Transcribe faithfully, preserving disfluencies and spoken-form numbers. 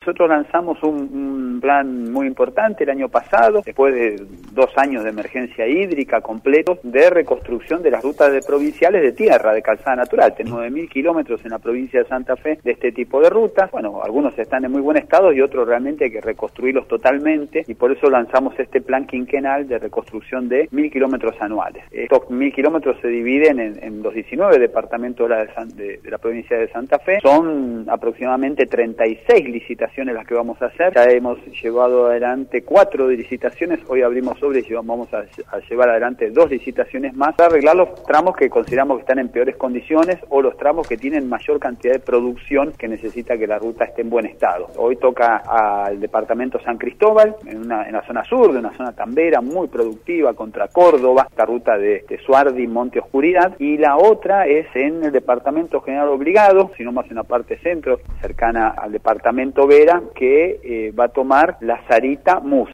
nosotros lanzamos un, un plan muy importante el año pasado, después de dos años de emergencia hídrica completos, de reconstrucción de las rutas de provinciales de tierra, de calzada natural. Tenemos nueve mil kilómetros en la provincia de Santa Fe de este tipo de rutas. Bueno, algunos están en muy buen estado y otros realmente hay que reconstruirlos totalmente, y por eso lanzamos este plan quinquenal de reconstrucción de mil kilómetros anuales. Estos mil kilómetros se dividen en, en los diecinueve departamentos de la, de, San, de, de la provincia de Santa Fe. Son aproximadamente treinta y seis licitaciones las que vamos a hacer. Ya hemos llevado adelante cuatro licitaciones, hoy abrimos sobre y vamos a, a llevar adelante dos licitaciones más para arreglar los tramos que consideramos que están en peores condiciones o los tramos que tienen mayor cantidad de producción que necesita que la ruta esté en buen estado. Hoy toca al departamento San Cristóbal, en, una, en la zona sur, de una zona tambera muy productiva contra Córdoba, esta ruta de, de Suardi, Monte Oscuridad, y la otra es en el departamento General Obligado, sino más en la parte centro, cercana al departamento Vera, que eh, va a tomar la Sarita Mus.